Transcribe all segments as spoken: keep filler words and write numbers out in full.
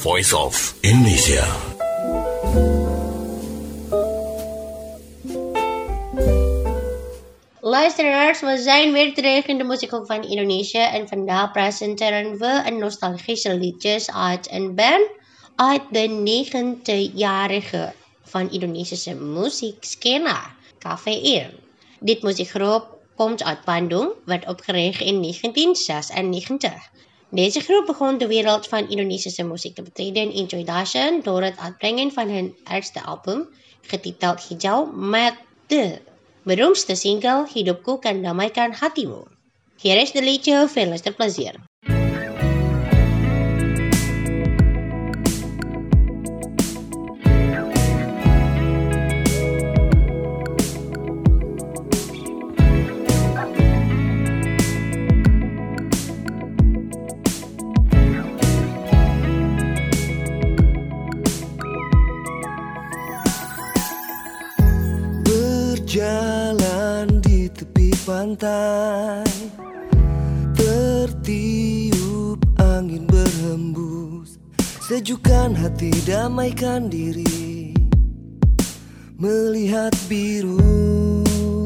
Voice of Indonesia. Luisteraars, we zijn weer terug in de muziekhoek van Indonesië en vandaag presenteren we een nostalgische liedjes uit een band uit de negentigjarige van Indonesische muziekscena, Cafein. Dit muziekgroep komt uit Bandung, werd opgericht in negentien zesennegentig. Deze groep begon de wereld van Indonesische muziek te betreden in tweeduizend door het uitbrengen van hun eerste album, getiteld Hijau, met de beroemdste single Hidupku Kan Damaikan Hatimu. Hier is de liedje, veel luisterplezier. Jalan di tepi pantai, tertiup angin berhembus, sejukkan hati damaikan diri, melihat biru.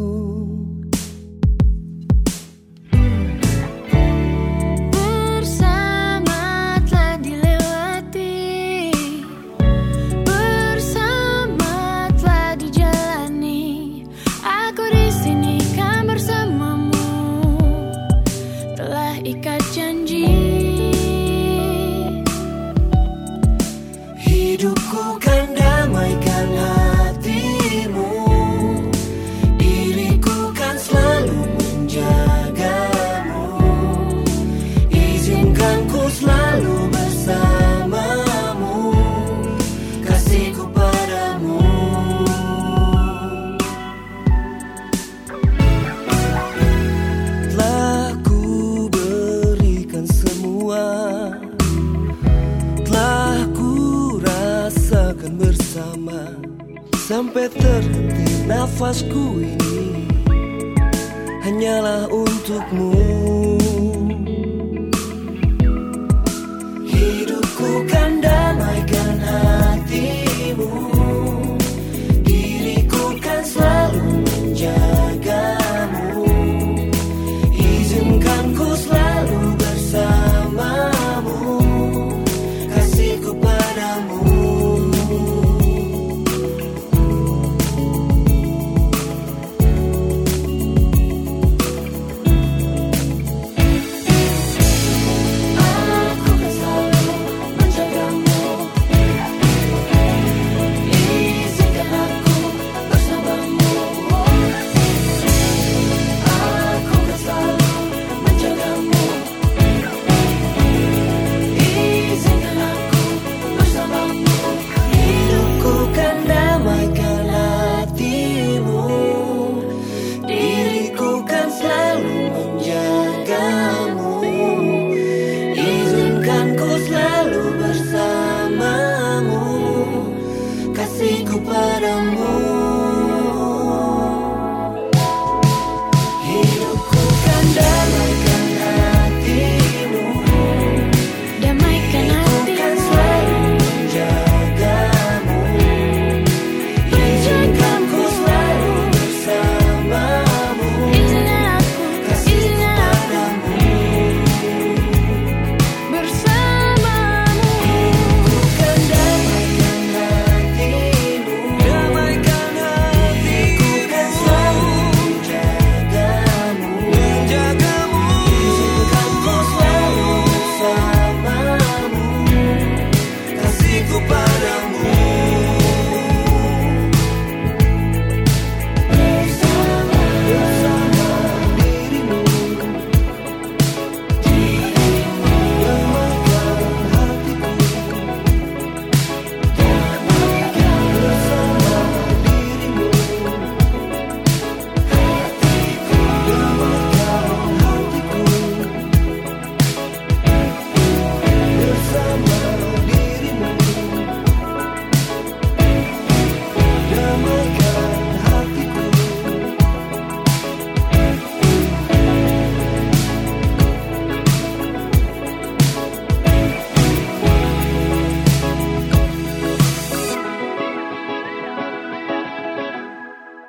Hidupku kan damaikan hatimu, diriku kan selalu menjagamu, izinkan ku selalu bersamamu, kasihku padamu. Telah ku berikan semua, telah ku rasakan bersama, sampai terhenti nafasku ini hanyalah untukmu.